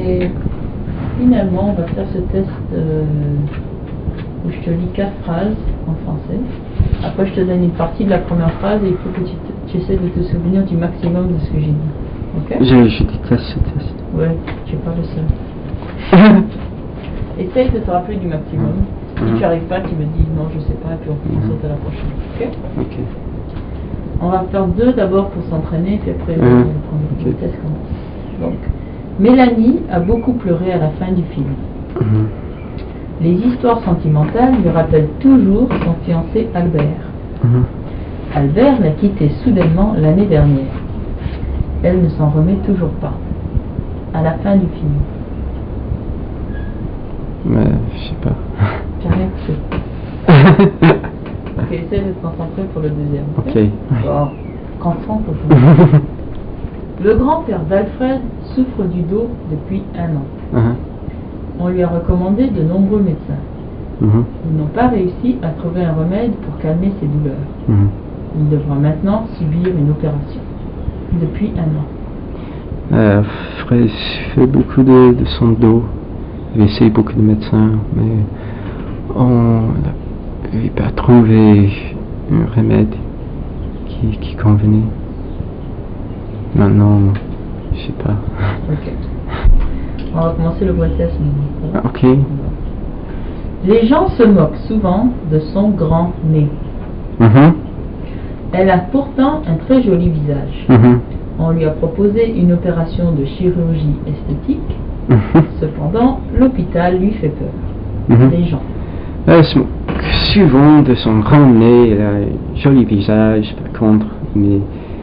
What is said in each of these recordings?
Et finalement, on va faire ce test où je te lis 4 phrases en français. Après, je te donne une partie de la première phrase et il faut que tu essaies de te souvenir du maximum de ce que j'ai dit. Ok? Je déteste ce test. Ouais, tu n'es pas le seul. Essaye de te rappeler du maximum. Si tu n'y arrives pas, tu me dis non, je sais pas, et puis on saute à la prochaine. Ok? Ok. On va faire 2 d'abord pour s'entraîner, puis après on va prendre le test commence. Donc, Mélanie a beaucoup pleuré à la fin du film. Les histoires sentimentales lui rappellent toujours son fiancé Albert. Albert l'a quitté soudainement l'année dernière. Elle ne s'en remet toujours pas. À la fin du film. Mais je sais pas. J'ai rien écouté. Ok, essaie de te concentrer pour le deuxième. Ok. Bon, concentre-toi. Le grand-père d'Alfred souffre du dos depuis 1 an. On lui a recommandé de nombreux médecins. Ils n'ont pas réussi à trouver un remède pour calmer ses douleurs. Il devra maintenant subir une opération. Depuis 1 an. Fred fait beaucoup de son dos. Il essaie beaucoup de médecins, mais on n'a pas trouvé un remède qui convenait. Maintenant, je sais pas. Ok. On va commencer le vrai test maintenant. Ok. Les gens se moquent souvent de son grand nez. Elle a pourtant un très joli visage. On lui a proposé une opération de chirurgie esthétique. Cependant, l'hôpital lui fait peur. Les gens. Elle se moque souvent de son grand nez, elle a un joli visage, par contre, mais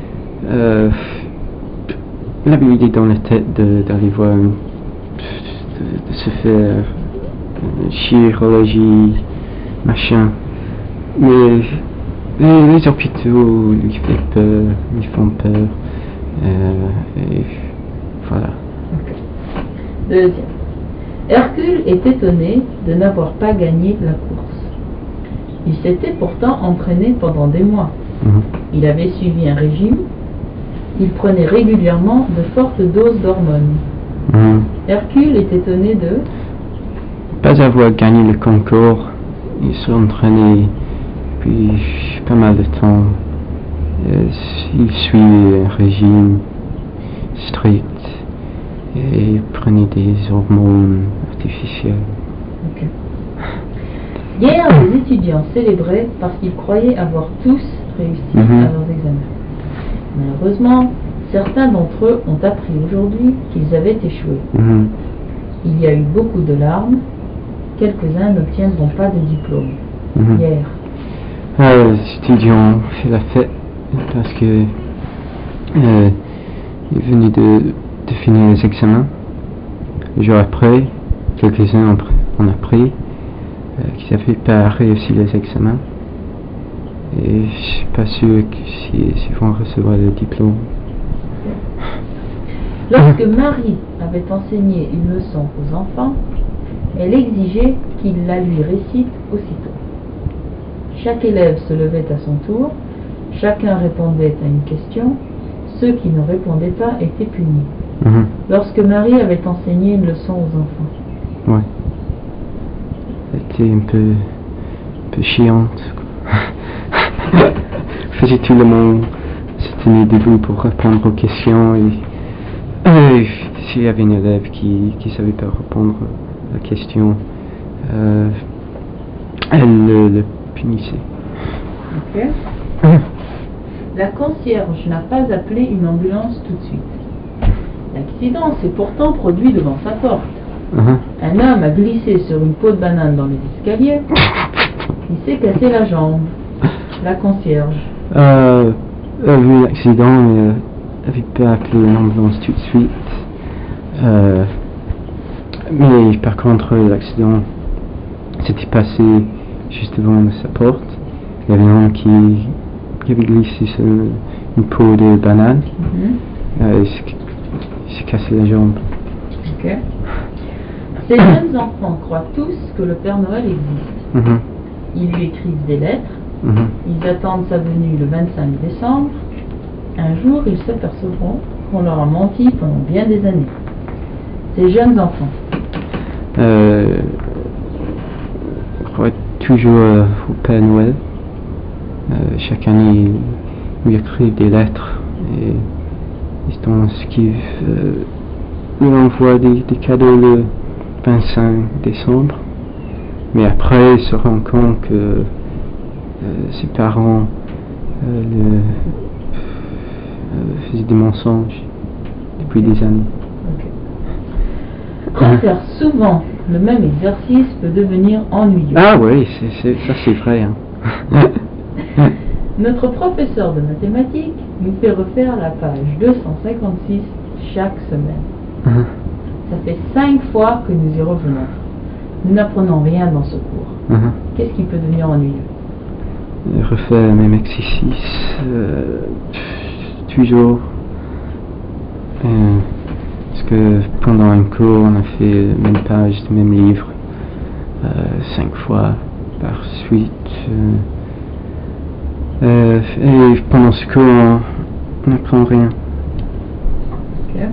elle avait l'idée dans la tête d'aller voir, de se faire chirurgie, machin. Mais les hôpitaux lui font peur. Et voilà. Okay. Deuxième. Hercule est étonné de n'avoir pas gagné la course. Il s'était pourtant entraîné pendant des mois. Il avait suivi un régime. Il prenait régulièrement de fortes doses d'hormones. Hercule est étonné de pas avoir gagné le concours. Il s'est entraîné depuis pas mal de temps. Il suit un régime strict et prenait des hormones artificielles. Okay. Hier, les étudiants célébraient parce qu'ils croyaient avoir tous réussi à leurs examens. Malheureusement, certains d'entre eux ont appris aujourd'hui qu'ils avaient échoué. Il y a eu beaucoup de larmes. Quelques-uns n'obtiendront pas de diplôme. Hier. Les étudiants ont fait la fête parce que ils venaient de finir les examens. Le jour après, quelques-uns ont appris qu'ils n'avaient pas réussi les examens. Et je suis pas sûr s'ils vont recevoir le diplôme. Lorsque Marie avait enseigné une leçon aux enfants, elle exigeait qu'ils la lui récitent aussitôt. Chaque élève se levait à son tour, chacun répondait à une question, ceux qui ne répondaient pas étaient punis. Lorsque Marie avait enseigné une leçon aux enfants. Ouais. Elle était un peu chiante. Faisait tout le monde se tenir debout pour répondre aux questions et s'il y avait un élève qui ne savait pas répondre à la question, elle le punissait. Ok. La concierge n'a pas appelé une ambulance tout de suite. L'accident s'est pourtant produit devant sa porte. Un homme a glissé sur une peau de banane dans les escaliers. Il s'est cassé la jambe. La concierge. Elle a vu l'accident et n'avait pas appelé une ambulance tout de suite. Mais par contre, l'accident s'était passé juste devant sa porte. Il y avait un homme qui avait glissé sur une peau de banane. Il s'est cassé la jambe. Ok. Ces jeunes enfants croient tous que le Père Noël existe. Ils lui écrivent des lettres. Ils attendent sa venue le 25 décembre. Un jour, ils s'apercevront qu'on leur a menti pendant bien des années. Ces jeunes enfants. Je crois toujours au Père Noël. Chaque année, ils lui écrivent des lettres et ils lui envoient des cadeaux le 25 décembre. Mais après, ils se rendent compte que ses parents faisaient des mensonges depuis des années. Refaire souvent le même exercice peut devenir ennuyeux. Ah oui, ça c'est vrai. Hein. Notre professeur de mathématiques nous fait refaire la page 256 chaque semaine. Ça fait 5 fois que nous y revenons. Nous n'apprenons rien dans ce cours. Qu'est-ce qui peut devenir ennuyeux? Refaire le même exercice, toujours. Parce que pendant un cours, on a fait la même page, le même livre, 5 fois par suite. Et pendant ce cours, on n'apprend rien. Okay.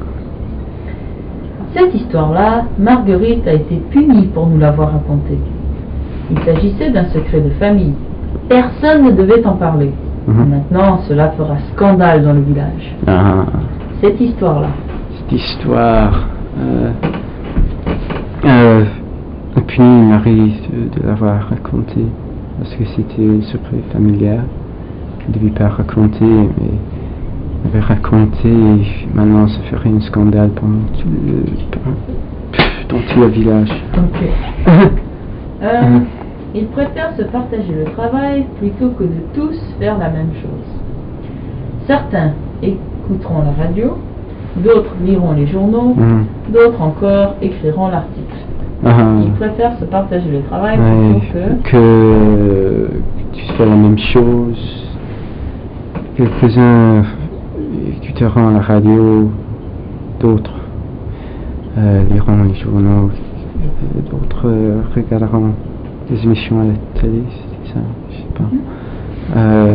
Cette histoire-là, Marguerite a été punie pour nous l'avoir racontée. Il s'agissait d'un secret de famille. Personne ne devait en parler. Maintenant, cela fera scandale dans le village. Cette histoire-là. Cette histoire a puni Marie de l'avoir racontée parce que c'était un secret familial qu'elle ne devait pas raconter, mais elle avait raconté et maintenant ça ferait un scandale dans tout le village. Ils préfèrent se partager le travail plutôt que de tous faire la même chose. Certains écouteront la radio, d'autres liront les journaux, d'autres encore écriront l'article. Ils préfèrent se partager le travail plutôt que tu fais la même chose. Quelques-uns écouteront la radio, d'autres liront les journaux, d'autres regarderont des émissions à la télé, c'est ça, je sais pas.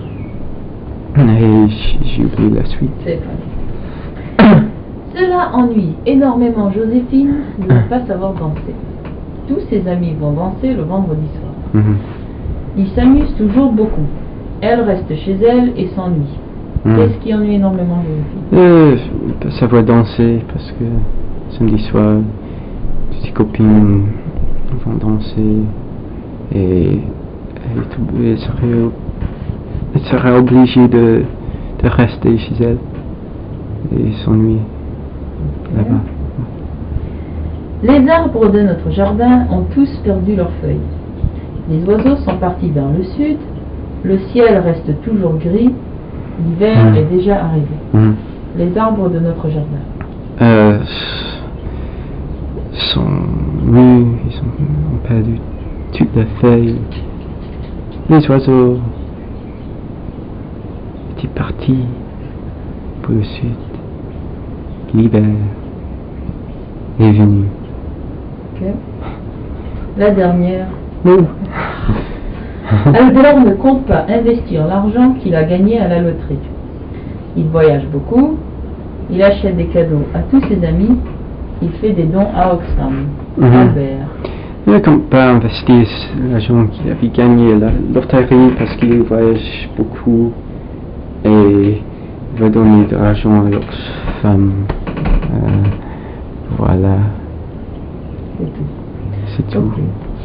Et j'ai oublié la suite. C'est pas. Cela ennuie énormément Joséphine de ne pas savoir danser. Tous ses amis vont danser le vendredi soir. Ils s'amusent toujours beaucoup. Elle reste chez elle et s'ennuie. Qu'est-ce qui ennuie énormément Joséphine? Pas savoir danser, parce que samedi soir, toutes ses copines vont danser et elle serait obligée de rester chez elle et s'ennuyer là-bas. Les arbres de notre jardin ont tous perdu leurs feuilles. Les oiseaux sont partis vers le sud, le ciel reste toujours gris, l'hiver est déjà arrivé. Les arbres de notre jardin sont nus, ils ont perdu toutes les feuilles. Les oiseaux étaient partis pour le sud. L'hiver est venu. La dernière. Albert ne compte pas investir l'argent qu'il a gagné à la loterie. Il voyage beaucoup, il achète des cadeaux à tous ses amis, il fait des dons à Oxfam. Albert. Il ne compte pas investir l'argent qu'il avait gagné à la loterie parce qu'il voyage beaucoup et il va donner de l'argent à Oxfam. Voilà. C'est tout. C'est tout.